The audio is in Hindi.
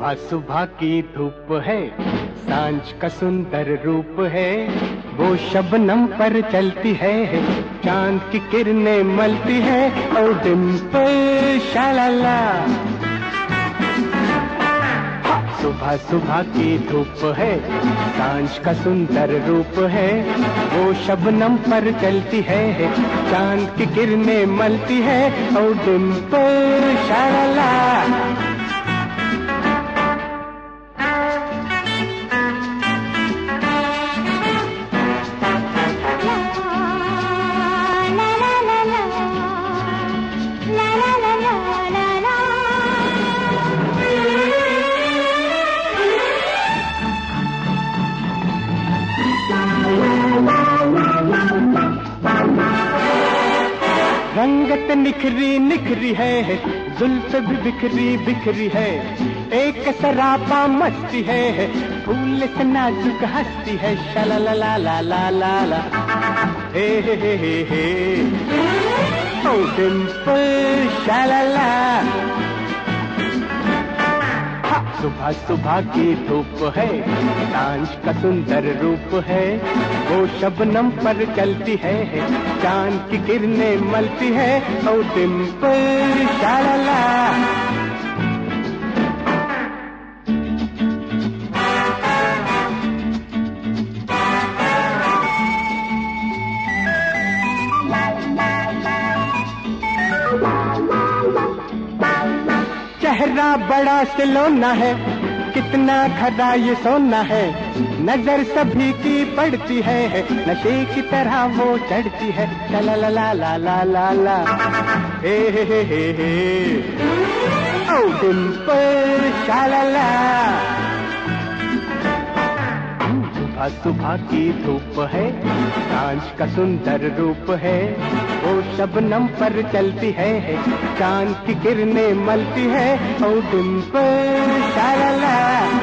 सुबह सुबह की धूप है, सांझ का सुंदर रूप है, वो शबनम पर चलती है, चांद की किरणें मलती है, ओ डिम्पल शालाला। सुबह सुबह की धूप है, सांझ का सुंदर रूप है, वो शबनम पर चलती है, चांद की किरणें मलती है, ओ डिम्पल शालाला। रंगत निखरी निखरी है, जुल्फ भी बिखरी बिखरी है, एक सरापा मस्ती है, फूल से नाजुक हंसती है, शलाला ला ला ला ला ला, हे हे हे हे, ओ डिम्पल शालाला। सुबह सुबह की धूप है, सांझ का सुंदर रूप है, वो शबनम पर चलती है, चांद की किरणें मलती है, ओ डिम्पल शालाला। चेहरा बड़ा सिलोना है, कितना खरा ये सोना है, नजर सभी की पड़ती है, नशे की तरह वो चढ़ती है, ला ला ला ला ला ला ला, हे हे हे हे, ओ डिम्पल शालाला। सुबह सुबह की धूप है, सांझ का सुंदर रूप है, वो शबनम पर चलती है, चांद की किरणें मलती है, ओ डिम्पल शालाला।